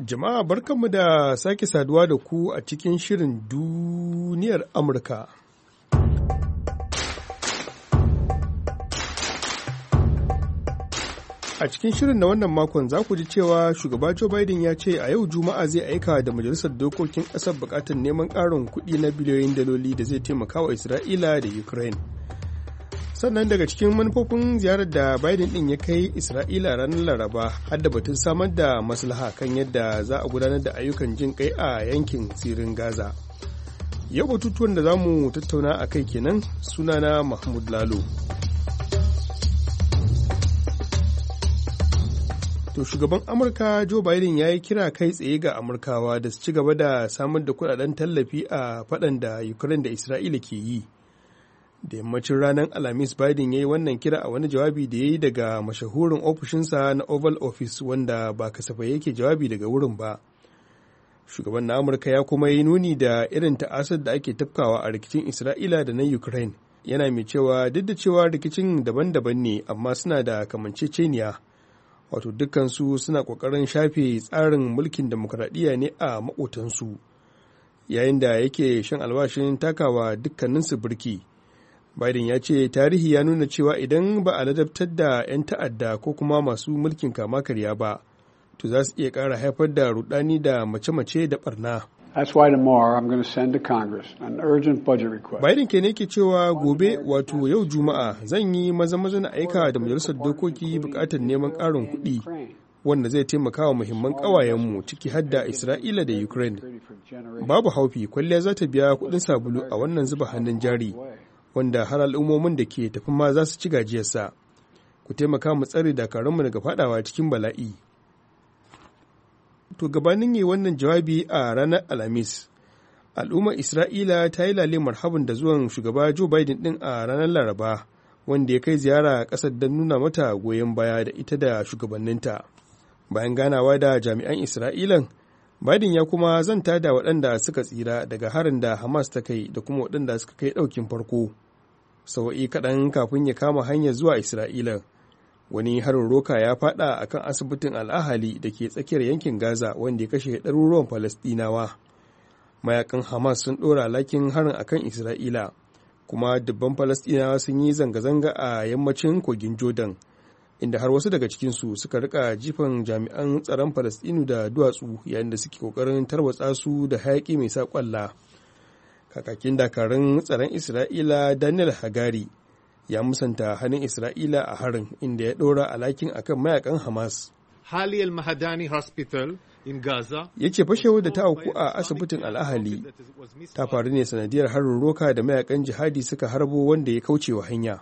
Jama'a barkanmu da sake saduwa da ku a cikin shirin duniyar Amurka. A cikin shirin na wannan makon za ku ji cewa shugaba Joe Biden ya ce a yau Juma'a zai aika da Majalisar Dokokin ƙasar buƙatar neman ƙarin kuɗi na biliyoyin daloli da zai taimaka wa Isra'ila da Ukraine. Sannan daga cikin manufofin ziyarar da Biden ɗin ya kai Isra'ila ranar Laraba har da batun samar da maslaha kan yadda za a gudanar da ayyukan jin kai a yankin tsirin Gaza. Yau batutuwan da za mu tattauna a kai kenan, sunana Mahmud Lalo. To shugaban Amurka Joe Biden ya yi kira kai tsaye ga Amurkawa da su ci gaba da samar da kudaden tallafi a faɗan da Ukraine da Isra'ila ke yi. Da yammacin ranar Alhamis Biden ya yi wannan kira a wani jawabi da ya yi daga mashahurin ofishinsa na Oval Office wanda ba kasafai yake jawabi daga wurin ba. Shugaban na Amurka ya kuma yi nuni da irin ta'asar da ake tafkawa a rikicin Isra'ila da na Ukraine. Yana mai cewa duk da cewa rikicin daban-daban ne amma suna da kamanceceniya. Wato dukkansu suna ƙoƙarin shafe tsarin mulkin demokuraɗiyya ne a maƙotansu. Yayin da yake shan albashin takawa dukkaninsu birki. Biden ya ce tarihi ya nuna cewa idan ba a ladabtar da 'yan ta'adda ko kuma masu mulkin kama karya ba, to za su iya ƙara haifar da rudani da mace-mace da barna. That's why tomorrow I'm going to send to Congress an urgent budget request. Biden ke ne ke cewa gobe wato yau Juma'a zan yi maza-maza na aika da Majalisar Dokoki buƙatar neman ƙarin kuɗi wanda zai taimaka wa muhimman ƙawayenmu ciki har da Isra'ila da Ukraine. Babu haufi kwalliya za ta biya kuɗin sabulu a wannan zuba hannun jari. Wanda har al'ummomin da ke tafi ma za su ci gajiyarsa, ku taimaka mu tsare dakarunmu daga fadawa cikin bala'i. To gabanin yi wannan jawabi a ranar Alhamis, al'ummar Isra'ila ta yi lale marhabin da zuwan shugaba Joe Biden ɗin a ranar Laraba, wanda ya kai ziyara a ƙasar don nuna mata goyon baya da ita da shugabanninta. Bayan ganawa da jami'an Isra'ilan, Biden ya kuma zanta da waɗanda suka tsira daga harin da Hamas ta kai da kuma waɗanda suka kai ɗaukin farko. Sawa'i kaɗan kafin ya kama hanyar zuwa Isra'ila, wani harin roka ya faɗa a kan asibitin Al-Ahali da ke tsakiyar yankin Gaza wanda ya kashe ɗaruruwan Falasɗinawa. Mayakan Hamas sun ɗora alhakin harin a kan Isra'ila, kuma dubban Falasɗinawa sun yi zanga-zanga a yammacin kogin Jordan. Inda har wasu daga cikinsu suka rika jifan jami'an tsaron Falasɗinu da duwatsu yayin da suke ƙoƙarin tarwatsa su da hayaƙi mai sa ƙwalla. Kakakin dakarun tsaron Isra'ila Daniel Hagari ya musanta hannun Isra'ila a harin inda ya ɗora alhakin akan mayakan Hamas. Hali al-Mahadani Hospital in Gaza ya ce fashewar da ta auku a asibitin Al-Ahali ta faru ne sanadiyar harin roka da mayakan jihadi suka harbo wanda ya kauce wa hanya.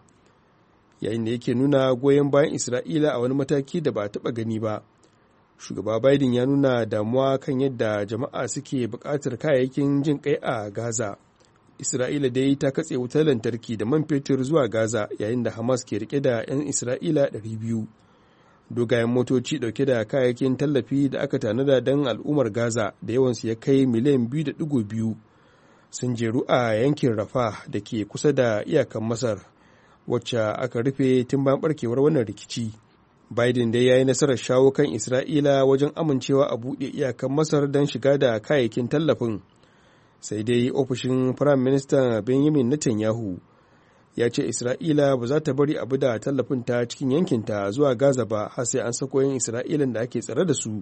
Yayin da yake nuna goyon bayan Isra'ila a wani mataki da ba a taɓa gani ba. Shugaba Biden ya nuna damuwa kan yadda jama'a suke buƙatar kayayyakin jin ƙai a Gaza. Isra'ila dai ta katse wutar lantarki da man fetur zuwa Gaza yayin da Hamas ke rike da 'yan Isra'ila 200. Dogayen motoci ɗauke da kayayyakin tallafi da aka tanada don al'ummar Gaza da yawansu ya kai miliyan 2.2 sun jeru a yankin Rafah da ke kusa da iyakan Masar, wacce aka rufe tun bayan barkewar wannan rikici. Biden dai ya yi nasarar shawo kan Isra'ila wajen amincewa a buɗe iyakan Masar don shiga da kayayyakin tallafin. Sai dai ofishin Firayim Ministan Benjamin Netanyahu ya ce Isra'ila ba za ta bari abu da tallafin ta cikin yankinta zuwa Gaza ba har sai an sako yin Isra'ilan da ake tsare da su.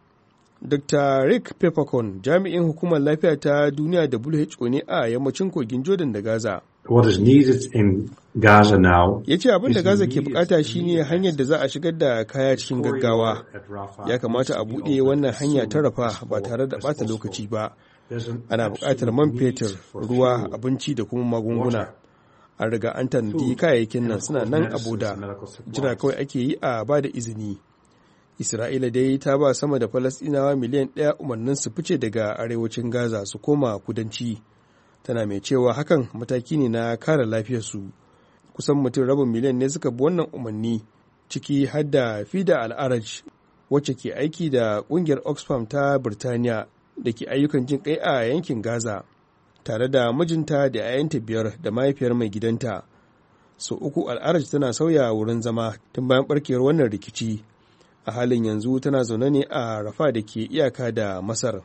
Dr. Rick Peppercorn, jami'in hukumar lafiya ta duniya WHO ne a yammacin kogin Jordan da Gaza. What is needed in Gaza now? Ya ce abin da Gaza ke bukata shine hanyar da za a shigar da kaya cikin gaggawa. Ya kamata a buɗe wannan hanya ta Rafa ba tare da ɓata lokaci ba. Ana buƙatar man fetur, ruwa, abinci da kuma magunguna. An riga an tanadi kayayyakin nan suna nan a boda. Jira kawai ake yi a ba da izini. Isra'ila dai ta ba sama da Falasɗinawa miliyan 1 umarnin su fice daga arewacin Gaza su koma kudanci. Tana mai cewa hakan mataki ne na kare lafiyarsu. Kusan mutum rabin miliyan ne suka bi wannan umarni, ciki har da Fida Al-Araj, wacce ke aiki da ƙungiyar Oxfam ta Birtaniya da ke ayyukan jin ƙai a yankin Gaza, tare da mijinta da 'ya'yanta 5 da mahaifiyar mai gidanta. Sau uku Al-Araj tana sauya wurin zama tun bayan ɓarkewar wannan rikici. a halin yanzu tana zaune ne a Rafa da ke iyaka da Masar.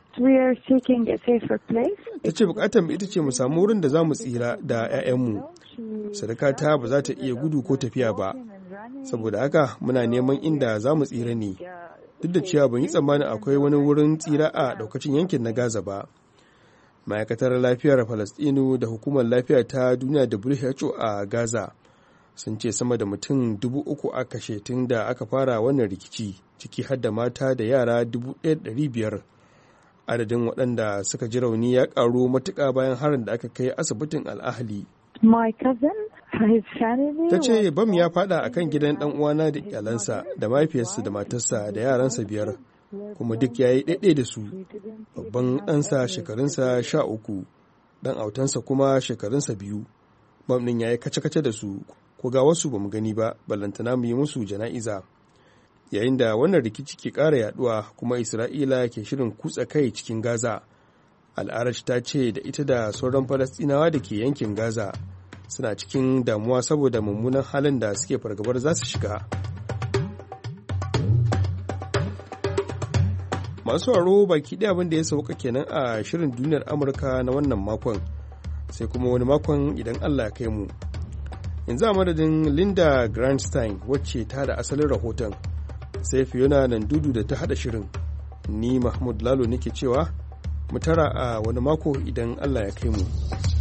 Ta ce bukatar ita ce mu samu wurin da za mu tsira da 'ya'yanmu. Sadakata ba za ta iya gudu ko tafiya ba, saboda haka muna neman inda za mu tsira ne. Duk da cewa ban yi tsammanin akwai wani wurin tsira a daukacin yankin na Gaza ba. Ma'aikatar lafiyar Falastinu da hukumar lafiya ta duniya WHO a Gaza sun ce sama da mutum 3,000 aka kashe tun da aka fara wannan rikici, ciki har da mata da yara 1,500. Adadin waɗanda suka ji rauni ya ƙaru matuƙa bayan harin da aka kai asibitin Al-Ahli. Ta ce bam ya fada a kan gidan ɗan uwana da iyalansa da mahaifiyarsa da matarsa da yaransa 5, kuma duk ya yi ɗaiɗai da su. Babban ɗansa shekarunsa 13, ɗan autansa kuma shekarunsa 2. Bam ɗin ya yi kace-kace da su, ko ga wasu ba mu gani ba, ballantana mu yi musu jana'iza. Yayin da wannan rikici ke ƙara yaduwa kuma Isra'ila ke shirin kutsa kai cikin Gaza, Al-Araj ta ce da ita da sauran Falastinawa da ke yankin Gaza suna cikin damuwa saboda mummunan halin da suke fargabar za su shiga. Masu sauraro baki ɗaya abin da ya sauka kenan a shirin duniyar Amurka na wannan makon, sai kuma wani makon idan Allah ya kai mu. Yanzu a madadin Linda Grantstein wacce ta da asalin rahoton, sai Fiona Nandudu da ta haɗa shirin, ni Mahmud Lalo nake cewa mu tara a wani mako idan Allah ya kai mu.